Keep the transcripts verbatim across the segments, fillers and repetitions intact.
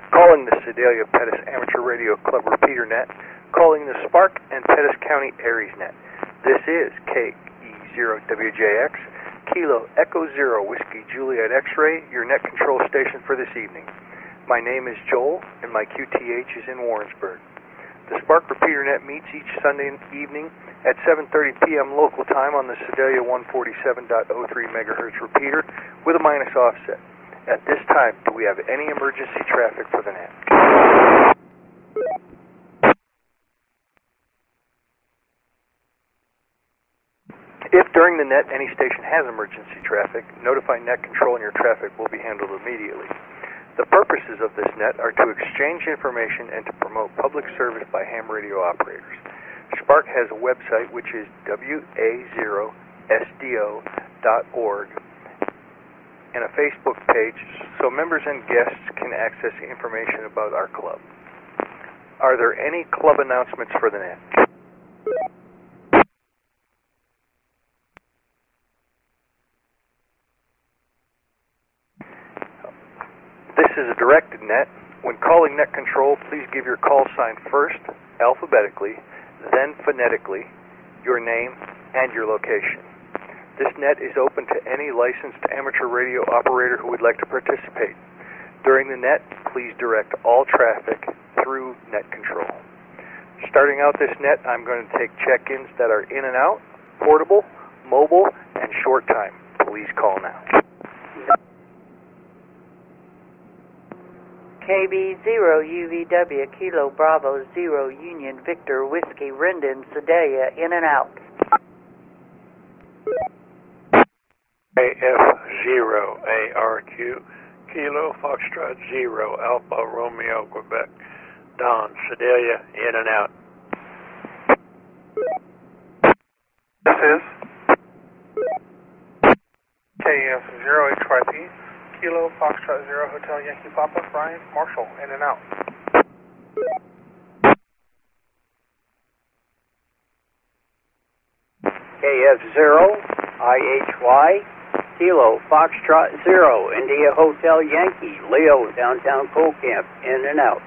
calling the Sedalia Pettis Amateur Radio Club repeater net, calling the Spark and Pettis County Aries net. This is K E zero W J X, Kilo Echo Zero Whiskey Juliet X-Ray, your net control station for this evening. My name is Joel, and my Q T H is in Warrensburg. The Spark repeater net meets each Sunday evening at seven thirty p.m. local time on the Sedalia one forty-seven point oh three megahertz repeater with a minus offset. At this time, do we have any emergency traffic for the net? If during the net any station has emergency traffic, notify net control and your traffic will be handled immediately. The purposes of this net are to exchange information and to promote public service by ham radio operators. Spark has a website which is W A zero S D O dot org and a Facebook page so members and guests can access information about our club. Are there any club announcements for the net? This is a directed net. When calling net control, please give your call sign first, alphabetically, then phonetically, your name, and your location. This net is open to any licensed amateur radio operator who would like to participate. During the net, please direct all traffic through net control. Starting out this net, I'm going to take check-ins that are in and out, portable, mobile, and short time. Please call now. K B zero U V W Kilo Bravo Zero Union Victor Whiskey Rendon Sedalia in and out. K F zero A R Q Kilo Foxtrot Zero Alpha Romeo Quebec Don Sedalia in and out. This is K F zero H Y P Kilo Foxtrot Zero Hotel Yankee Papa Brian Marshall in and out. K F zero I H Y Kilo Foxtrot Zero India Hotel Yankee Leo downtown Coal Camp in and out.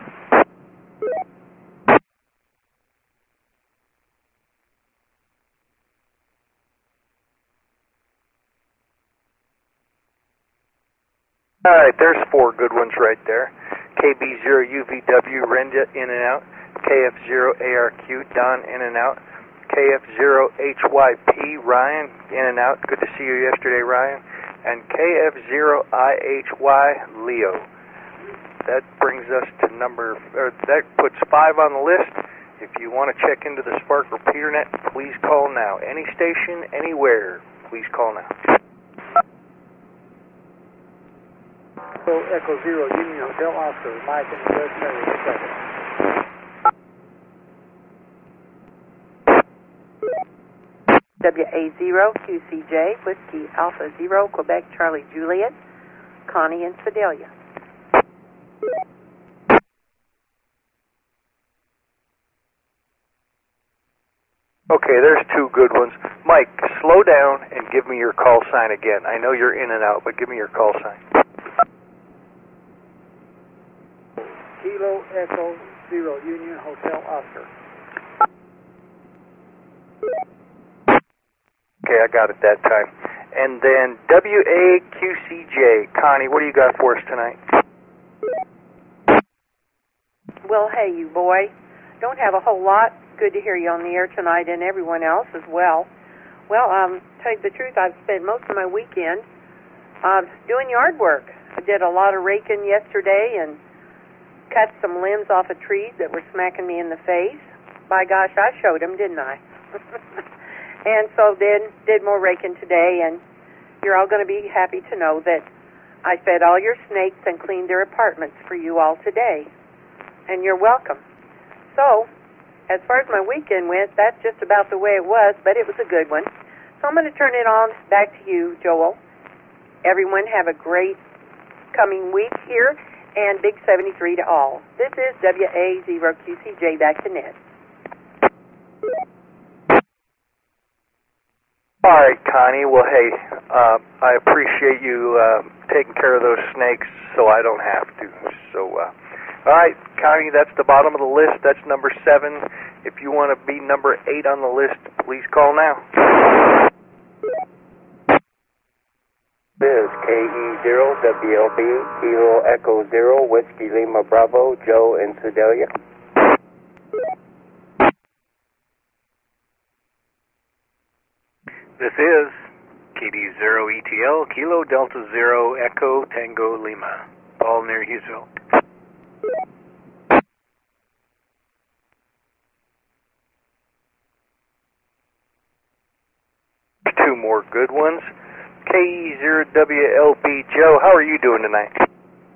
All right, there's four good ones right there. K B zero U V W, Renda, in and out. K F zero A R Q, Don, in and out. K F zero H Y P, Ryan, in and out. Good to see you yesterday, Ryan. And K F zero I H Y, Leo. That brings us to number, or that puts five on the list. If you want to check into the Spark repeater net, please call now. Any station, anywhere, please call now. Echo Zero Union Hotel Oscar, Mike and the Red Terry, second. W A zero Q C J Whiskey Alpha Zero Quebec Charlie Juliet, Connie and Sedalia. Okay, there's two good ones. Mike, slow down and give me your call sign again. I know you're in and out, but give me your call sign. Kilo Echo Zero Union Hotel Oscar. Okay, I got it that time. And then W A Q C J, Connie, what do you got for us tonight? Well, hey, you boy. Don't have a whole lot. Good to hear you on the air tonight and everyone else as well. Well, um, tell you the truth, I've spent most of my weekend uh, doing yard work. I did a lot of raking yesterday and cut some limbs off of trees that were smacking me in the face. By gosh, I showed them, didn't I? And so then did more raking today, and you're all going to be happy to know that I fed all your snakes and cleaned their apartments for you all today. And you're welcome. So, as far as my weekend went, that's just about the way it was, but it was a good one. So I'm going to turn it on back to you, Joel. Everyone have a great coming week here, and Big seventy-three to all. This is W A zero Q C J back to net. All right, Connie. Well, hey, uh, I appreciate you uh, taking care of those snakes so I don't have to. So uh, all right, Connie, that's the bottom of the list. That's number seven. If you want to be number eight on the list, please call now. This is K E zero W L B, Kilo Echo zero, Whiskey Lima Bravo, Joe in Sedalia. This is K D zero E T L, Kilo Delta zero, Echo Tango Lima, all near Hughesville. Two more good ones. K E zero W L B, Joe, how are you doing tonight?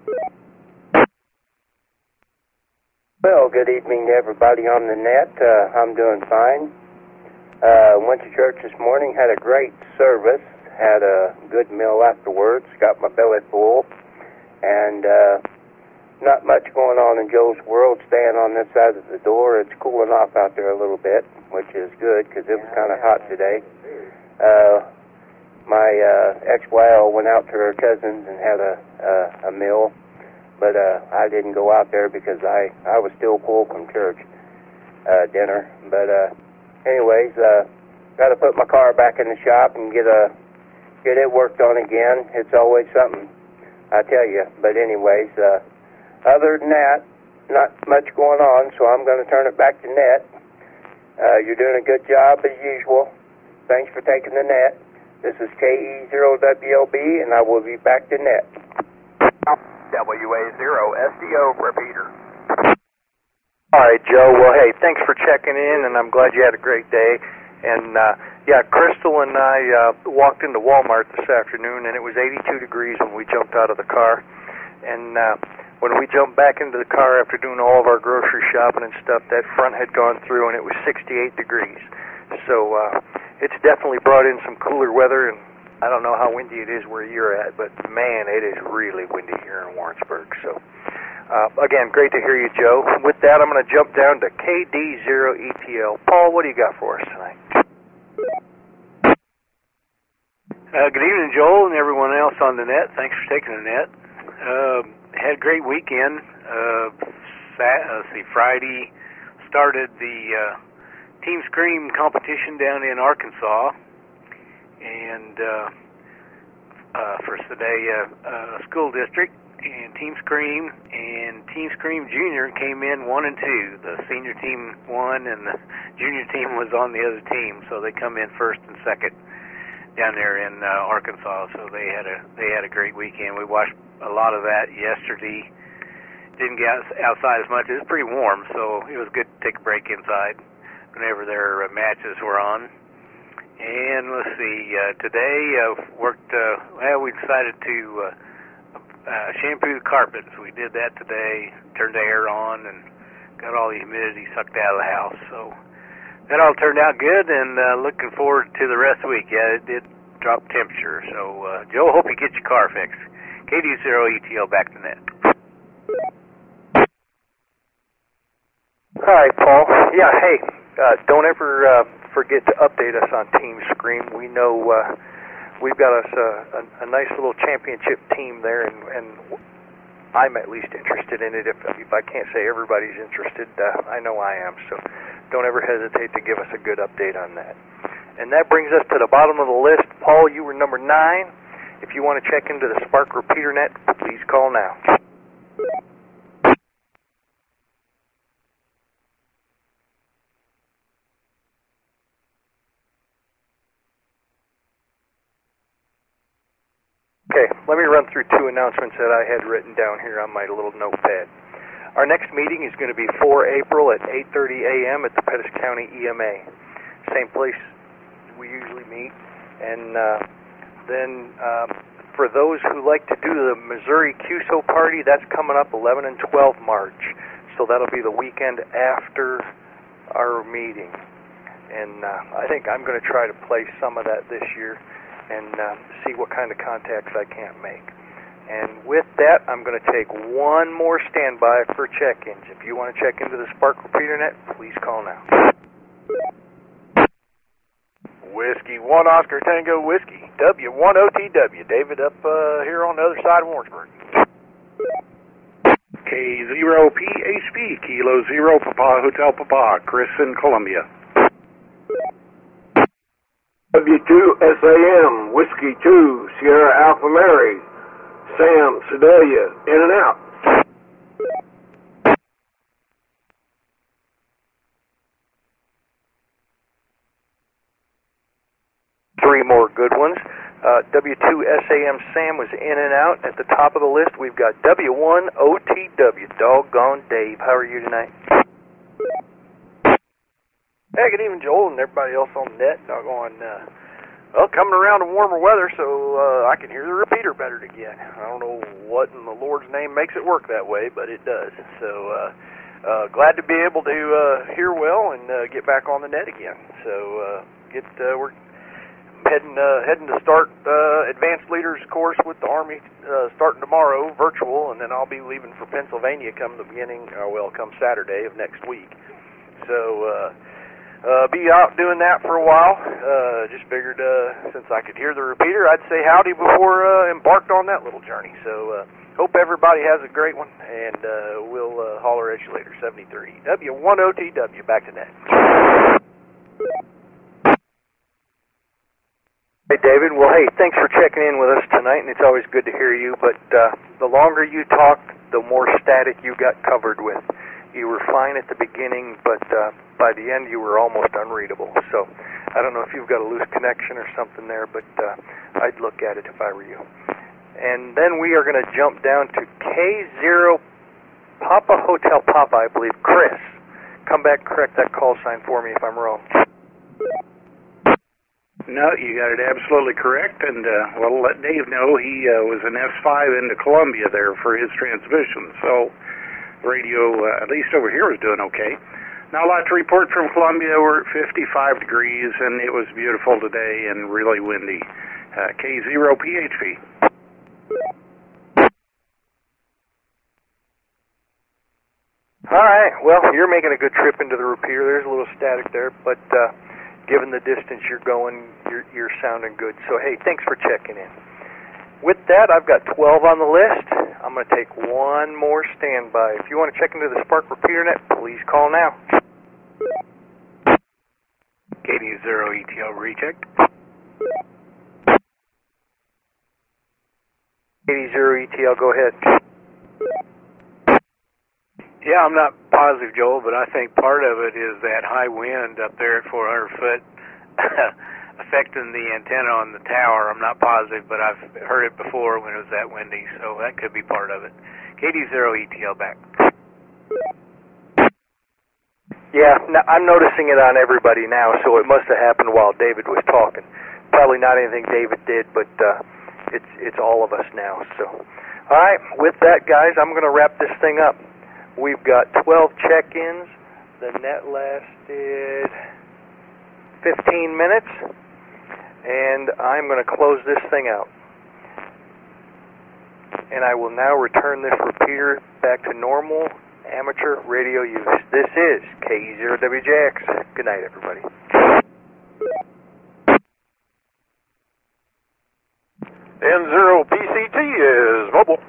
Well, good evening to everybody on the net. Uh, I'm doing fine. Uh, went to church this morning, had a great service, had a good meal afterwards, got my belly full, and uh, not much going on in Joe's world, staying on this side of the door. It's cooling off out there a little bit, which is good because it was kind of hot today. Uh, my uh, ex-Y L went out to her cousin's and had a, uh, a meal, but uh, I didn't go out there because I, I was still full from church uh, dinner, but uh, anyways, uh, got to put my car back in the shop and get a get it worked on again. It's always something, I tell you. But anyways, uh, other than that, not much going on, so I'm going to turn it back to net. Uh, you're doing a good job as usual. Thanks for taking the net. This is K E zero W L B, and I will be back to net. W A zero S D O repeater. All right, Joe. Well, hey, thanks for checking in, and I'm glad you had a great day. And, uh, yeah, Crystal and I uh, walked into Walmart this afternoon, and it was eighty-two degrees when we jumped out of the car. And uh, when we jumped back into the car after doing all of our grocery shopping and stuff, that front had gone through, and it was sixty-eight degrees. So uh, it's definitely brought in some cooler weather, and I don't know how windy it is where you're at, but, man, it is really windy here in Warrensburg. So... Uh, again, great to hear you, Joe. With that, I'm going to jump down to K D zero E T L. Paul, what do you got for us tonight? Uh, good evening, Joel, and everyone else on the net. Thanks for taking the net. Uh, had a great weekend. Uh, sat, uh, see, Friday started the uh, Team Scream competition down in Arkansas, and uh, uh, for Sedalia uh, School District. And Team Scream and Team Scream Junior came in one and two. The senior team won, and the junior team was on the other team, so they come in first and second down there in uh, Arkansas. So they had a they had a great weekend. We watched a lot of that yesterday. Didn't get outside as much. It was pretty warm, so it was good to take a break inside whenever their uh, matches were on. And let's see, uh, today uh, worked. Uh, well, we decided to. Uh, Uh, shampoo the carpets. We did that today, turned the air on, and got all the humidity sucked out of the house. So that all turned out good, and uh, looking forward to the rest of the week. Yeah, it did drop temperature. So, uh, Joe, hope you get your car fixed. K D zero E T L back to net. All right, Paul. Yeah, hey, uh, don't ever uh, forget to update us on Team Scream. We know... Uh, We've got us a, a, a nice little championship team there, and, and I'm at least interested in it. If, if I can't say everybody's interested, uh, I know I am. So don't ever hesitate to give us a good update on that. And that brings us to the bottom of the list. Paul, you were number nine. If you want to check into the Spark Repeater Net, please call now. Okay, let me run through two announcements that I had written down here on my little notepad. Our next meeting is going to be four April at eight thirty a.m. at the Pettis County E M A. Same place we usually meet. And uh, then um, for those who like to do the Missouri Q S O party, that's coming up eleven and twelve March. So that'll be the weekend after our meeting. And uh, I think I'm going to try to play some of that this year and uh, see what kind of contacts I can't make. And with that, I'm going to take one more standby for check-ins. If you want to check into the Spark Repeater Net, please call now. Whiskey one Oscar Tango Whiskey, W one O T W. David up uh, here on the other side of Warrensburg. K zero P H P, Kilo Zero Papa Hotel Papa, Chris in Columbia. W two S A M, Whiskey two, Sierra Alpha Mary, Sam, Sedalia, in and out. Three more good ones. Uh, W two S A M Sam was in and out. At the top of the list, we've got W one O T W, Doggone Dave. How are you tonight? Hey, good evening, Joel, and everybody else on the net. Doggone, uh, well, coming around to warmer weather, so uh, I can hear the repeater better again. I don't know what in the Lord's name makes it work that way, but it does. So uh, uh, glad to be able to uh, hear well and uh, get back on the net again. So uh, get uh, we're heading uh, heading to start uh, advanced leaders course with the Army uh, starting tomorrow, virtual, and then I'll be leaving for Pennsylvania come the beginning, uh, well, come Saturday of next week. So. Uh, Uh, be out doing that for a while. Uh, just figured uh, since I could hear the repeater, I'd say howdy before uh, embarked on that little journey. So uh, hope everybody has a great one, and uh, we'll uh, holler at you later. seventy-three W one O T W, back to net. Hey, David. Well, hey, thanks for checking in with us tonight, and it's always good to hear you. But uh, the longer you talk, the more static you got covered with. You were fine at the beginning, but uh, by the end you were almost unreadable. So I don't know if you've got a loose connection or something there, but uh, I'd look at it if I were you. And then we are going to jump down to K zero Papa Hotel Papa, I believe. Chris, come back and correct that call sign for me if I'm wrong. No, you got it absolutely correct, and uh, well, let Dave know he uh, was an S five into Columbia there for his transmission, so radio, uh, at least over here, was doing okay. Now, a lot to report from Columbia. We're at fifty-five degrees, and it was beautiful today and really windy. Uh, K zero P H P. All right. Well, you're making a good trip into the repeater. There's a little static there, but uh, given the distance you're going, you're, you're sounding good. So, hey, thanks for checking in. With that, I've got twelve on the list. I'm going to take one more standby. If you want to check into the Spark Repeater Net, please call now. K D zero E T L recheck. K D zero E T L, go ahead. Yeah, I'm not positive, Joel, but I think part of it is that high wind up there at four hundred foot affecting the antenna on the tower. I'm not positive, but I've heard it before when it was that windy, so that could be part of it. K D zero E T L back. Yeah, no, I'm noticing it on everybody now, so it must have happened while David was talking. Probably not anything David did, but uh, it's it's all of us now. So, all right, with that, guys, I'm going to wrap this thing up. We've got twelve check-ins. The net lasted fifteen minutes. And I'm going to close this thing out. And I will now return this repeater back to normal amateur radio use. This is K E zero W J X. Good night, everybody. N zero P C T is mobile.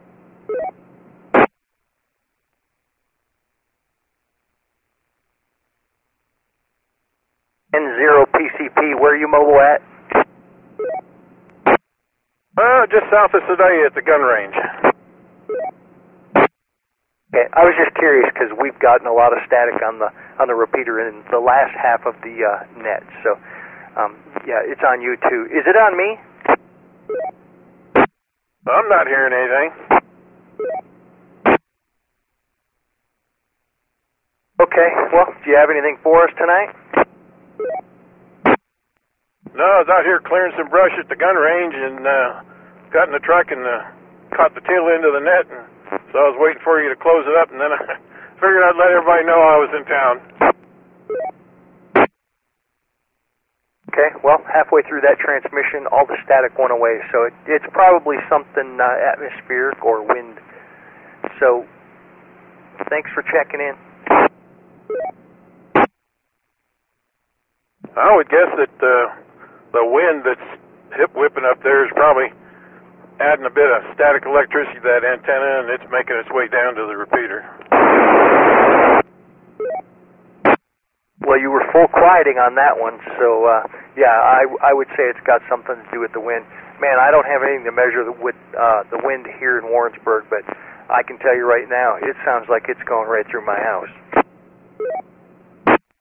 N zero P C P, where are you mobile at? Uh, just south of Sedalia at the gun range. Okay, I was just curious because we've gotten a lot of static on the on the repeater in the last half of the uh, net. So, um, yeah, it's on you too. Is it on me? I'm not hearing anything. Okay, well, do you have anything for us tonight? No, I was out here clearing some brush at the gun range and uh, got in the truck and uh, caught the tail end of the net. And so I was waiting for you to close it up, and then I figured I'd let everybody know I was in town. Okay, well, halfway through that transmission, all the static went away. So it, it's probably something uh, atmospheric or wind. So thanks for checking in. I would guess that uh, the wind that's hip whipping up there is probably adding a bit of static electricity to that antenna, and it's making its way down to the repeater. Well, you were full quieting on that one, so uh, yeah, I, I would say it's got something to do with the wind. Man, I don't have anything to measure the, with uh, the wind here in Warrensburg, but I can tell you right now, it sounds like it's going right through my house.